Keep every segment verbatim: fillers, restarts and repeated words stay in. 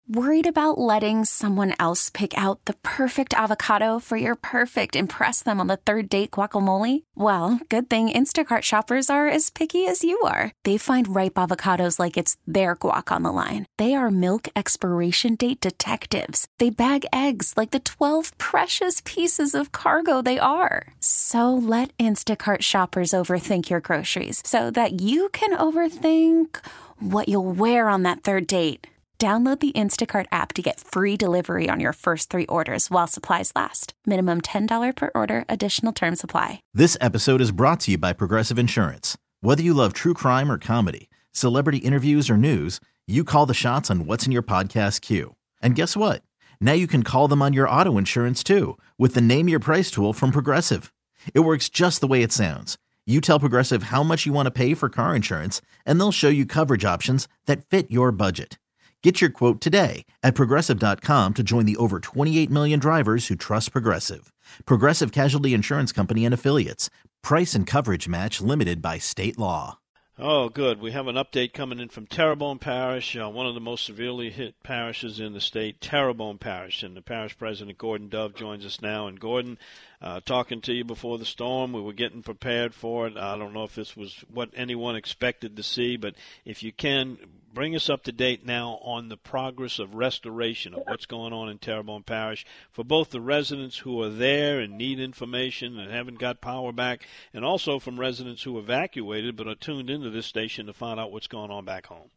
Worried about letting someone else pick out the perfect avocado for your perfect impress them on the third date guacamole? Well, good thing Instacart shoppers are as picky as you are. They find ripe avocados like it's their guac on the line. They are milk expiration date detectives. They bag eggs like the twelve precious pieces of cargo they are. So let Instacart shoppers overthink your groceries so that you can overthink what you'll wear on that third date. Download the Instacart app to get free delivery on your first three orders while supplies last. Minimum ten dollars per order. Additional terms apply. This episode is brought to you by Progressive Insurance. Whether you love true crime or comedy, celebrity interviews or news, you call the shots on what's in your podcast queue. And guess what? Now you can call them on your auto insurance too with the Name Your Price tool from Progressive. It works just the way it sounds. You tell Progressive how much you want to pay for car insurance, and they'll show you coverage options that fit your budget. Get your quote today at Progressive dot com to join the over twenty-eight million drivers who trust Progressive. Progressive Casualty Insurance Company and Affiliates. Price and coverage match limited by state law. Oh, good. We have an update coming in from Terrebonne Parish, uh, one of the most severely hit parishes in the state, Terrebonne Parish. And the parish president, Gordon Dove, joins us now. And Gordon, uh, talking to you before the storm, we were getting prepared for it. I don't know if this was what anyone expected to see, but if you can, bring us up to date now on the progress of restoration of what's going on in Terrebonne Parish for both the residents who are there and need information and haven't got power back, and also from residents who evacuated but are tuned into this station to find out what's going on back home.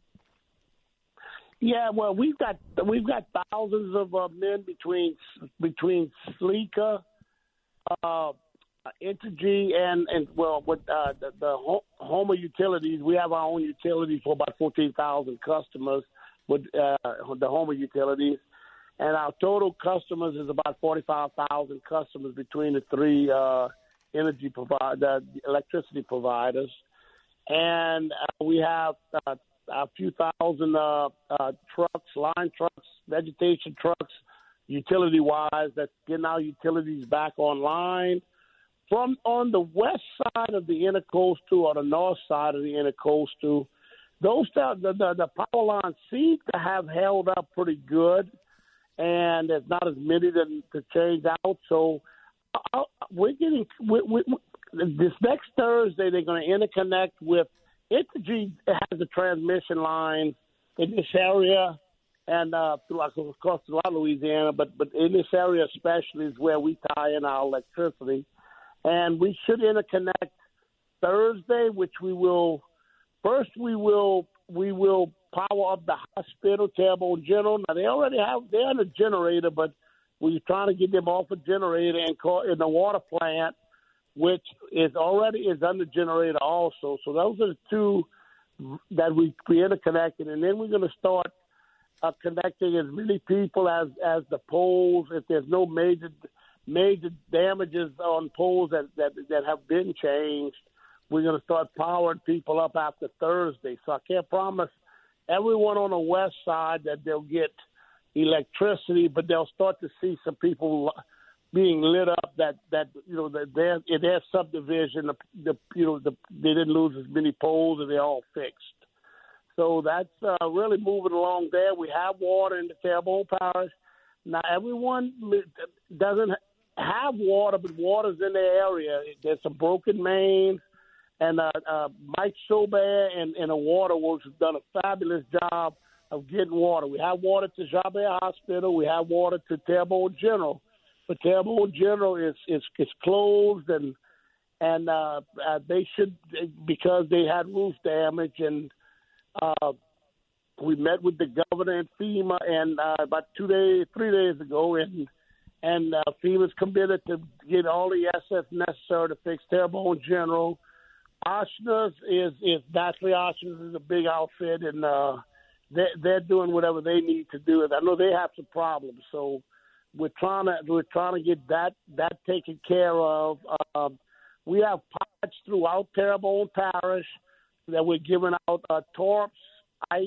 Yeah, well, we've got we've got thousands of uh, men between between Sleeka, uh, Entergy, and and well, with uh, the, the Homer Utilities. We have our own utility for about fourteen thousand customers with uh, the Homer Utilities, and our total customers is about forty-five thousand customers between the three uh, energy provider, electricity providers, and uh, we have uh, a few thousand uh, uh, trucks, line trucks, vegetation trucks, utility-wise, that's getting our utilities back online. From on the west side of the intercoastal or the north side of the intercoastal, those the, the, the power lines seem to have held up pretty good, and there's not as many to, to change out. So uh, we're getting we, we, this next Thursday. They're going to interconnect with Entergy. Has the transmission line in this area, and uh, throughout across a lot of Louisiana, but but in this area especially is where we tie in our electricity. And we should interconnect Thursday, which we will first we will we will power up the hospital, Terrebonne General. Now they already have they're on a generator, but we're trying to get them off a generator and call in the water plant, which is already is under generator also. So those are the two that we, we interconnected, and then we're going to start uh, connecting as many people as as the poles. If there's no major major damages on poles that, that, that have been changed, we're going to start powering people up after Thursday. So I can't promise everyone on the west side that they'll get electricity, but they'll start to see some people being lit up that, that you know, that their, in their subdivision, the, the you know, the, they didn't lose as many poles and they're all fixed. So that's uh, really moving along there. We have water in the Terrebonne Parish. Now, everyone doesn't have water, but water's in their area. There's some broken mains, and uh, uh, Mike Soubert and, and the Water Works have done a fabulous job of getting water. We have water to Jabert Hospital. We have water to Terrebonne General. But Terrebonne General is, is, is closed, and and uh, uh, they should, because they had roof damage, and uh, we met with the governor and FEMA and uh, about two days, three days ago, and and uh, FEMA's committed to get all the assets necessary to fix Terrebonne General. Ochsner's is is Natalie Ochsner's is a big outfit, and uh, they they're doing whatever they need to do. I know they have some problems, so we're trying to we're trying to get that that taken care of. Um, we have pods throughout Terrebonne Parish that we're giving out uh, torps, ice,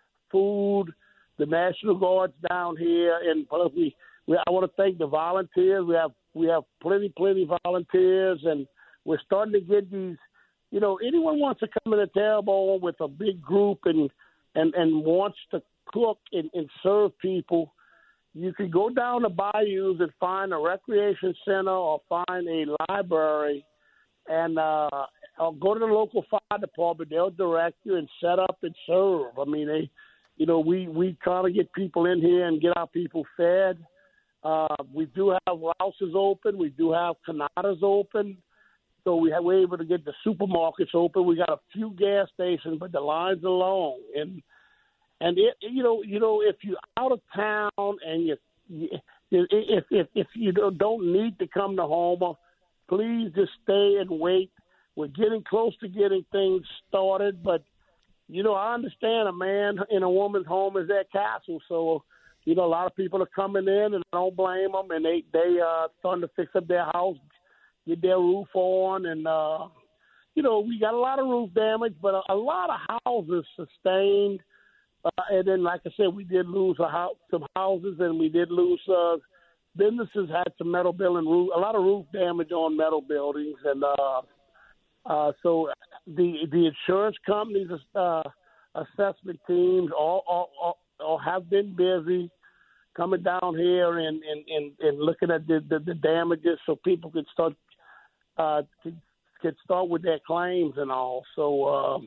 food, the National Guard's down here, and we, we I want to thank the volunteers. We have we have plenty plenty volunteers, and we're starting to get these. You know, anyone wants to come into Terrebonne with a big group and and, and wants to cook and, and serve people. You could go down the bayous and find a recreation center or find a library and uh, or go to the local fire department. They'll direct you and set up and serve. I mean, they, you know, we, we try to get people in here and get our people fed. Uh, we do have Rouse's open. We do have Canadas open. So we have, we're able to get the supermarkets open. We got a few gas stations, but the lines are long. And and it, you know, you know, if you're out of town and you, you if if if you don't need to come to Houma, please just stay and wait. We're getting close to getting things started, but you know, I understand a man in a woman's home is their castle. So you know, a lot of people are coming in, and I don't blame them. And they they uh starting to fix up their house, get their roof on, and, uh, you know, we got a lot of roof damage, but a, a lot of houses sustained. Uh, and then, like I said, we did lose a house, some houses, and we did lose uh, businesses had some metal building, roof, a lot of roof damage on metal buildings. And uh, uh, so the the insurance companies, uh, assessment teams all, all, all, all have been busy coming down here and, and, and, and looking at the, the, the damages so people could start Uh, could, could start with their claims and all. So um,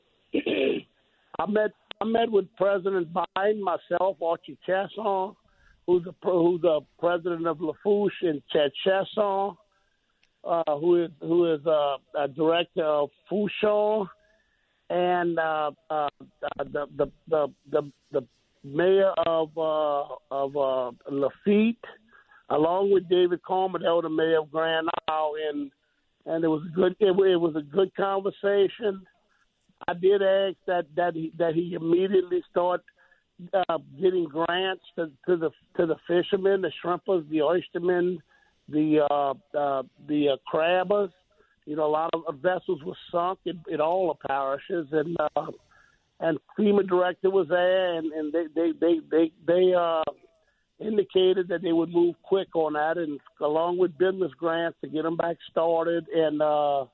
I met I met with President Biden, myself, Archie Chasson, who's the who's the president of Lafourche, and Chad Chasson, uh, who is who is uh, a director of Fouchon, and uh, uh, the, the the the the mayor of uh, of uh, Lafitte, along with David Carmodel, the mayor of Grand Isle, and and it was a good it, it was a good conversation. I did ask that that he that he immediately start uh, getting grants to, to the to the fishermen, the shrimpers, the oystermen, the uh, uh, the uh, crabbers. You know, a lot of vessels were sunk in, in all the parishes, and uh, and FEMA director was there, and, and they they they they, they uh, indicated that they would move quick on that, and along with business grants to get them back started. And uh,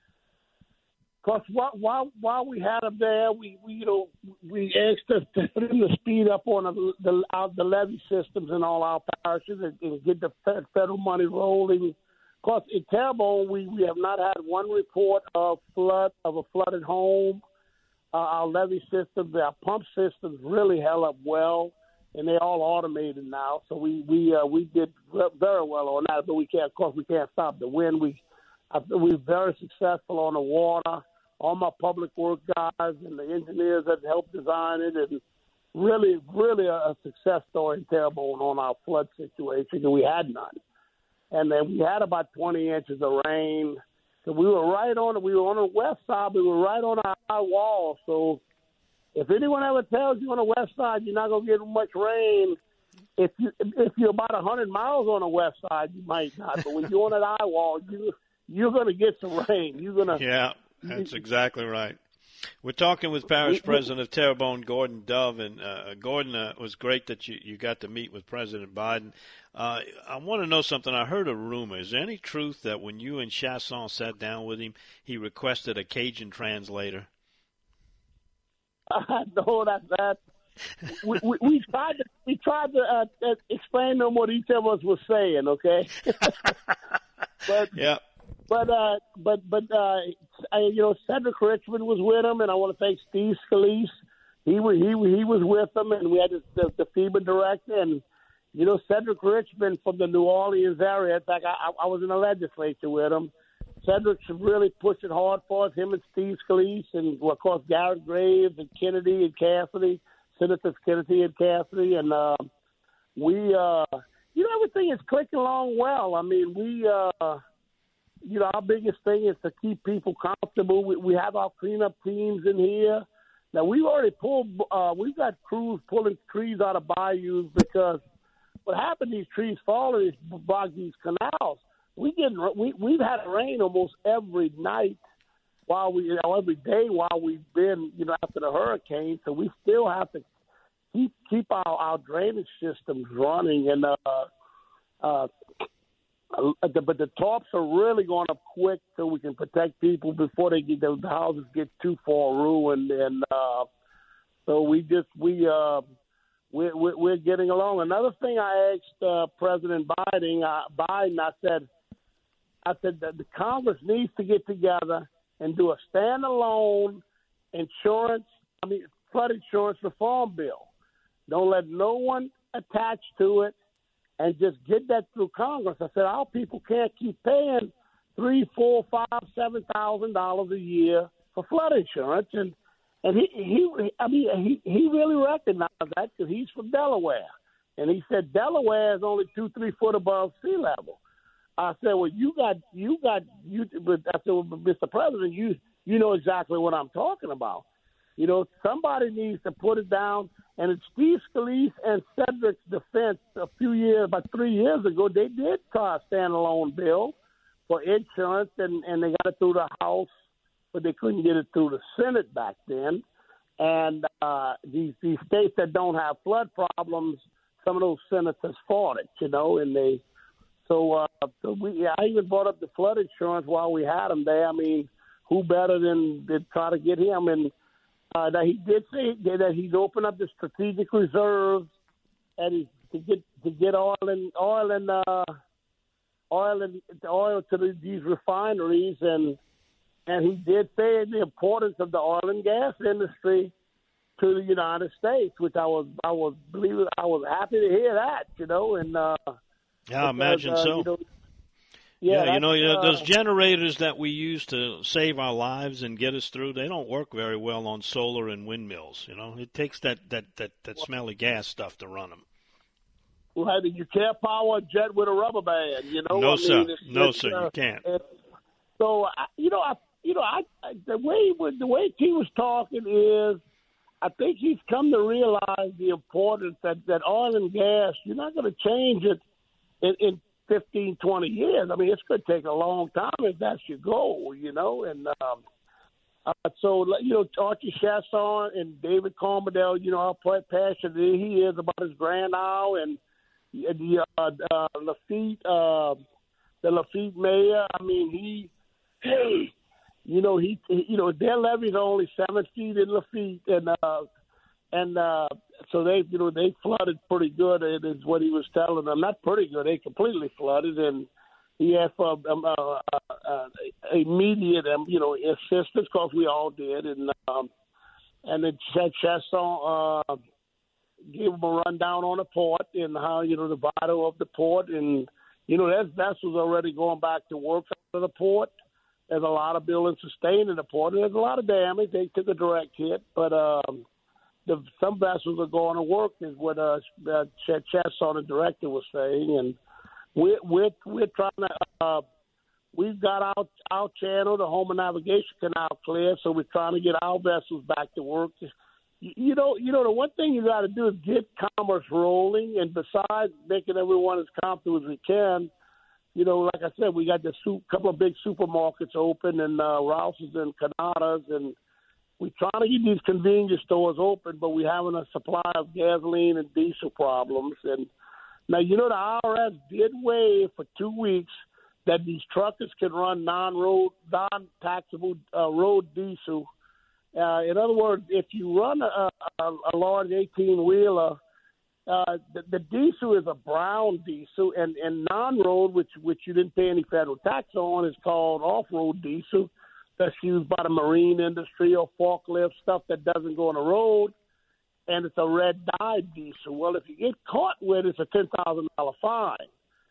Because while, while while we had them there, we, we you know we asked them to speed up on the the, our, the levee systems in all our parishes and, and get the federal money rolling. Because in Terrebonne, we, we have not had one report of flood of a flooded home. Uh, our levee systems, our pump systems, really held up well, and they're all automated now. So we we uh, we did very well on that. But we can't, of course, we can't stop the wind. We I, we're very successful on the water. All my public work guys and the engineers that helped design it, and really, really a, a success story in Terrebonne on our flood situation, and we had none. And then we had about twenty inches of rain. So we were right on we were on the west side. We were right on our high wall. So if anyone ever tells you on the west side you're not going to get much rain, if you if you're about a hundred miles on the west side, you might not. But when you're on that eye wall, you you're going to get some rain. You're going to yeah. That's exactly right. We're talking with Parish President of Terrebonne, Gordon Dove, and uh, Gordon, uh, it was great that you, you got to meet with President Biden. Uh, I want to know something. I heard a rumor. Is there any truth that when you and Chasson sat down with him, he requested a Cajun translator? Uh, no, that's that. we, we, we tried to we tried to uh, explain to him what each of us was saying. Okay, but yeah. But uh, but but uh, I, you know, Cedric Richmond was with him, and I want to thank Steve Scalise. He was he he was with them, and we had the, the, the FEMA director, and you know, Cedric Richmond from the New Orleans area. In fact, I, I was in the legislature with him. Cedric's really pushing hard for us. Him and Steve Scalise, and well, of course Garrett Graves and Kennedy and Cassidy, Senators Kennedy and Cassidy, and uh, we, uh, you know, everything is clicking along well. I mean, we. Uh, You know, our biggest thing is to keep people comfortable. We, we have our cleanup teams in here. Now, we've already pulled, uh, we've got crews pulling trees out of bayous because what happened, these trees falling is block these canals. We get, we, we've had rain almost every night while we, you know, every day while we've been, you know, after the hurricane. So we still have to keep keep our, our drainage systems running. And, uh, uh, but the tops are really going up quick so we can protect people before they get the houses get too far ruined. And uh, So we just we uh, we're, we're getting along. Another thing I asked uh, President Biden, uh, Biden, I said, I said that the Congress needs to get together and do a standalone insurance, I mean flood insurance reform bill. Don't let no one attach to it, and just get that through Congress. I said our people can't keep paying three, four, five, seven thousand dollars a year for flood insurance, and and he he I mean he he really recognized that because he's from Delaware, and he said Delaware is only two, three foot above sea level. I said, well, you got you got you. But I said, well, Mister President, you you know exactly what I'm talking about. You know, somebody needs to put it down. And it's Steve Scalise and Cedric's defense a few years, about three years ago, they did try a standalone bill for insurance, and, and they got it through the House, but they couldn't get it through the Senate back then. And uh, these, these states that don't have flood problems, some of those senators fought it, you know, and they so, uh, so we, I even brought up the flood insurance while we had him there. I mean, who better than to try to get him? And Uh, that he did say that he's opened up the strategic reserves and he, to get to get oil and oil and uh, oil and oil to the, these refineries, and and he did say the importance of the oil and gas industry to the United States, which I was I was believe it, I was happy to hear that, you know, and uh, yeah, I imagine uh, so. You know, Yeah, yeah, you know, you know, uh, those generators that we use to save our lives and get us through, they don't work very well on solar and windmills. You know, it takes that, that, that, that smelly gas stuff to run them. Well, you can't power a jet with a rubber band, you know? No, I sir. mean, it's, no, it's, sir, uh, you can't. So, I, you know, I, you know, I, I the way the way he was talking is, I think he's come to realize the importance that, that oil and gas, you're not going to change it in, in fifteen, twenty years. I mean, it's going to take a long time if that's your goal, you know. And um, uh, so, you know, Archie Chasson and David Cormerdale, you know, how passionate he is about his Grand Isle, and the uh, uh, Lafitte, uh, the Lafitte mayor. I mean, he, hey, you know, he, he, you know, their levees are only seven feet in Lafitte, and uh, and uh, so they, you know, they flooded pretty good. It is what he was telling them. Not pretty good. They completely flooded, and he asked for um, uh, uh, immediate, um, you know, assistance, because we all did. And um, and then Chasson uh, gave them a rundown on the port and how, you know, the vital of the port, and you know, there's vessels already going back to work out of the port. There's a lot of buildings sustained in the port, and there's a lot of damage. They took a direct hit, but. Um, The, some vessels are going to work, is what uh, uh, Chasson, the director, was saying, and we're we're we're trying to. Uh, we've got our our channel, the Homer Navigation Canal, clear, so we're trying to get our vessels back to work. You, you know, you know, the one thing you got to do is get commerce rolling, and besides making everyone as comfortable as we can, you know, like I said, we got the soup, couple of big supermarkets open, and uh, Rouse's and Canada's, and we're trying to get these convenience stores open, but we're having a supply of gasoline and diesel problems. And now, you know, the I R S did waive for two weeks that these truckers can run non-road, non-taxable uh, road diesel. Uh, in other words, if you run a, a, a large eighteen-wheeler, uh, the, the diesel is a brown diesel, and, and non-road, which which you didn't pay any federal tax on, is called off-road diesel. That's used by the marine industry or forklift, stuff that doesn't go on the road, and it's a red dyed diesel. Well, if you get caught with it, it's a ten thousand dollars fine.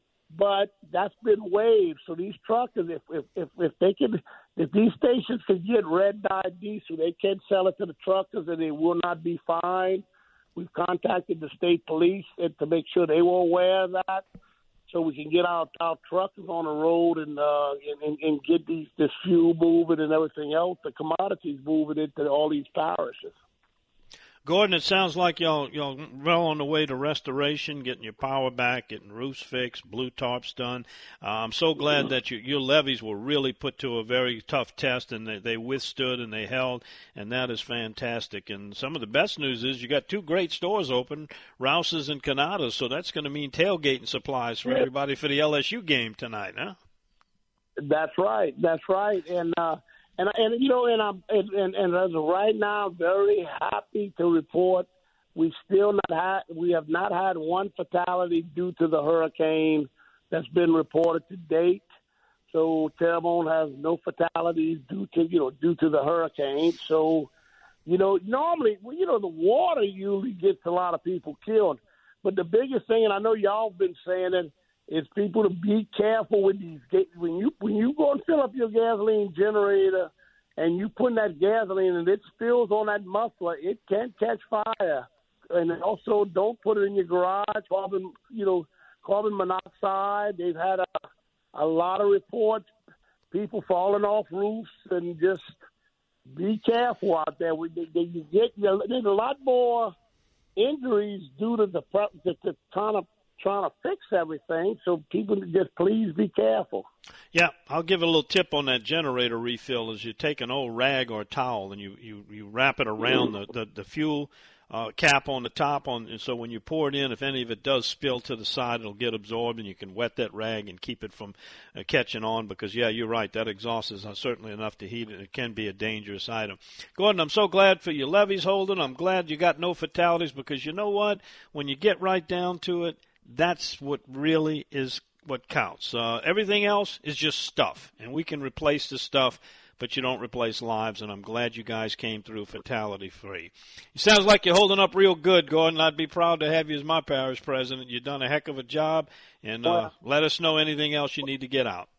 But that's been waived. So these truckers, if if if, if they can, if these stations can get red dyed diesel, they can sell it to the truckers, and they will not be fined. We've contacted the state police to make sure they were aware of that, so we can get our, our truckers on the road and, uh, and and get these this fuel moving and everything else, the commodities moving into all these parishes. Gordon, it sounds like y'all y'all well on the way to restoration, getting your power back, getting roofs fixed, blue tarps done. Uh, I'm so glad that you, your levees were really put to a very tough test, and they, they withstood and they held, and that is fantastic. And some of the best news is you got two great stores open, Rouse's and Canada's, so that's going to mean tailgating supplies for everybody for the L S U game tonight, huh? That's right. That's right. And uh, And, and you know, and, I'm, and, and, and as of right now, I'm very happy to report we still not had, we have not had one fatality due to the hurricane that's been reported to date. So Terrebonne has no fatalities due to, you know, due to the hurricane. So, you know, normally, you know, the water usually gets a lot of people killed. But the biggest thing, and I know y'all been saying it, is people to be careful with these. When you when you go and fill up your gasoline generator and you put in that gasoline and it spills on that muffler, it can catch fire. And also, don't put it in your garage. Carbon, you know, carbon monoxide. They've had a a lot of reports, people falling off roofs, and just be careful out there. We, they, they, you get, there's a lot more injuries due to the, the, the kind of trying to fix everything, so people just please be careful. Yeah, I'll give a little tip on that generator refill. Is you take an old rag or a towel and you, you, you wrap it around the, the, the fuel uh, cap on the top, on, and so when you pour it in, if any of it does spill to the side, it'll get absorbed, and you can wet that rag and keep it from uh, catching on, because, yeah, you're right, that exhaust is uh, certainly enough to heat it. It can be a dangerous item. Gordon, I'm so glad for your levees, Holden. I'm glad you got no fatalities, because you know what? When you get right down to it, that's what really is what counts. Uh, everything else is just stuff, and we can replace the stuff, but you don't replace lives, and I'm glad you guys came through fatality-free. It sounds like you're holding up real good, Gordon. I'd be proud to have you as my parish president. You've done a heck of a job, and uh, well, let us know anything else you need to get out.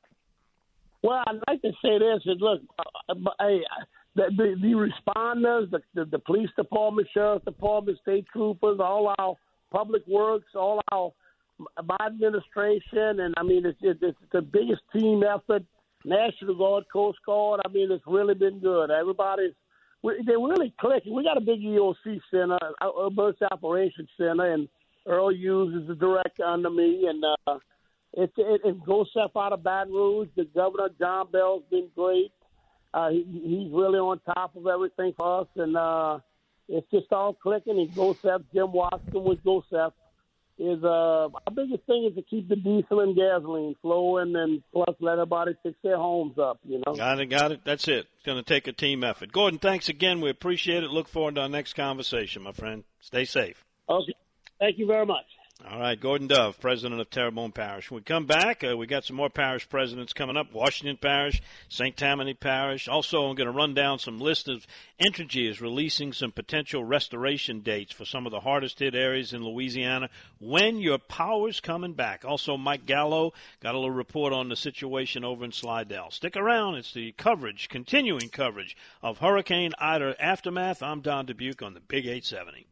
Well, I'd like to say this. Is, look, uh, hey, the, the, the responders, the, the, the police department, sheriff's department, state troopers, all our public works, all our my administration, and, I mean, it's, it's the biggest team effort. National Guard, Coast Guard, I mean, it's really been good. Everybody's, they're really clicking. We got a big E O C center, Emergency Operations Center, and Earl Hughes is the director under me, and uh, it's it, it goes up out of Baton Rouge. The governor, John Bell's been great. Uh, he, he's really on top of everything for us, and uh, it's just all clicking. And GOSEP, Jim Watson with GOSEP, is uh, our biggest thing is to keep the diesel and gasoline flowing, and plus let everybody fix their homes up, you know. Got it, got it. That's it. It's going to take a team effort. Gordon, thanks again. We appreciate it. Look forward to our next conversation, my friend. Stay safe. Okay. Thank you very much. All right, Gordon Dove, president of Terrebonne Parish. When we come back, uh, we got some more parish presidents coming up. Washington Parish, Saint Tammany Parish. Also, I'm going to run down some list of Entergy is releasing some potential restoration dates for some of the hardest hit areas in Louisiana when your power's coming back. Also, Mike Gallo got a little report on the situation over in Slidell. Stick around. It's the coverage, continuing coverage of Hurricane Ida aftermath. I'm Don Dubuque on the Big eight seventy.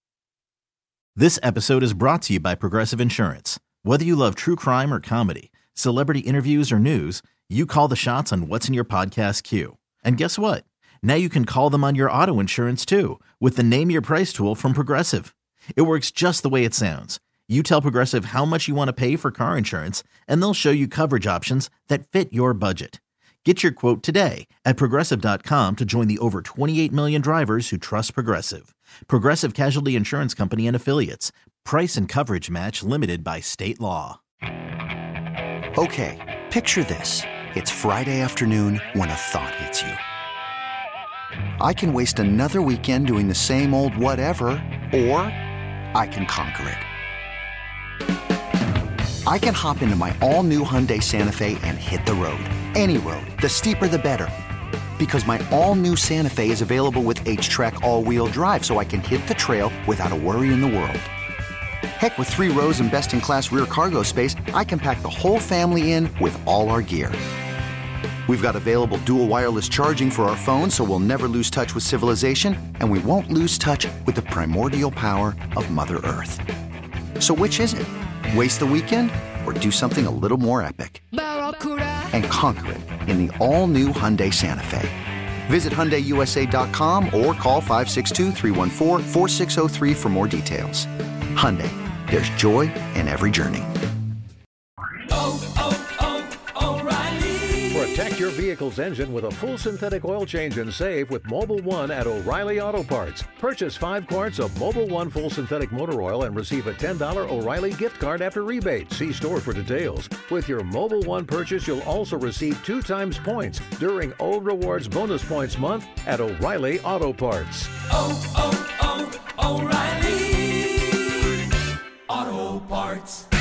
This episode is brought to you by Progressive Insurance. Whether you love true crime or comedy, celebrity interviews or news, you call the shots on what's in your podcast queue. And guess what? Now you can call them on your auto insurance too with the Name Your Price tool from Progressive. It works just the way it sounds. You tell Progressive how much you want to pay for car insurance, and they'll show you coverage options that fit your budget. Get your quote today at Progressive dot com to join the over twenty-eight million drivers who trust Progressive. Progressive Casualty Insurance Company and Affiliates. Price and coverage match limited by state law. Okay, picture this. It's Friday afternoon when a thought hits you. I can waste another weekend doing the same old whatever, or I can conquer it. I can hop into my all-new Hyundai Santa Fe and hit the road. Any road. The steeper, the better. Because my all-new Santa Fe is available with H-Track all-wheel drive, so I can hit the trail without a worry in the world. Heck, with three rows and best-in-class rear cargo space, I can pack the whole family in with all our gear. We've got available dual wireless charging for our phones, so we'll never lose touch with civilization, and we won't lose touch with the primordial power of Mother Earth. So which is it? Waste the weekend or do something a little more epic? And conquer it in the all-new Hyundai Santa Fe. Visit Hyundai U S A dot com or call five six two, three one four, four six zero three for more details. Hyundai, there's joy in every journey. Oh, oh, oh, O'Reilly. For a Protect your vehicle's engine with a full synthetic oil change and save with Mobil one at O'Reilly Auto Parts. Purchase five quarts of Mobil one full synthetic motor oil and receive a ten dollars O'Reilly gift card after rebate. See store for details. With your Mobil one purchase, you'll also receive two times points during O Rewards Bonus Points Month at O'Reilly Auto Parts. Oh, oh, oh, O'Reilly Auto Parts.